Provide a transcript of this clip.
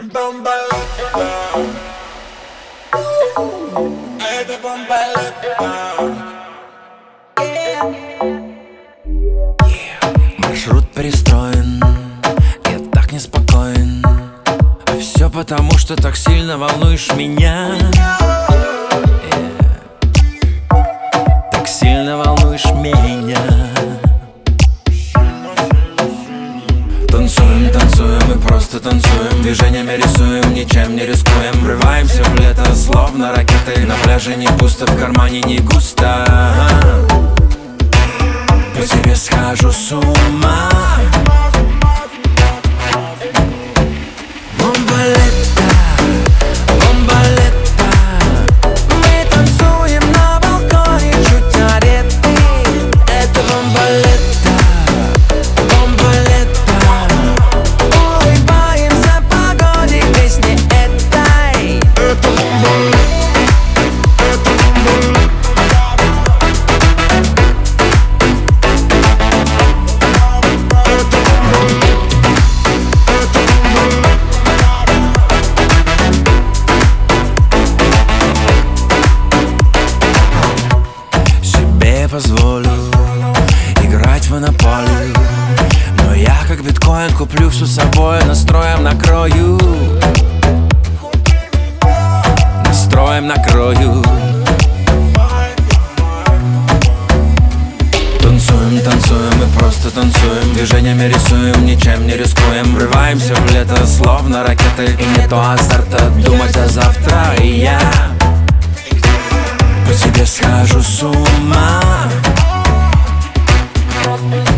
Бомбалетка, это бомбалетка. Маршрут перестроен, я так неспокоен. А все потому, что так сильно волнуешь меня. Так сильно волнуешь меня. Танцуем, танцуем, мы просто танцуем. Движениями рисуем, ничем не рискуем. Врываемся в лето, словно ракеты. На пляже не пусто, в кармане не густо. По тебе схожу с ума. Бомбалетка, бомбалетка. Мы танцуем на балконе, чуть одеты. Это бомбалетка, бомбалетка. Улыбаемся погоде, песни этой. Это бомбалетка. Позволю играть в монополию, но я как биткоин куплю всю собой. Настроем накрою, настроем накрою. Танцуем, танцуем, мы просто танцуем. Движениями рисуем, ничем не рискуем. Врываемся в лето, словно ракеты. И не то азарта думать о завтра. И я по тебе схожу с ума.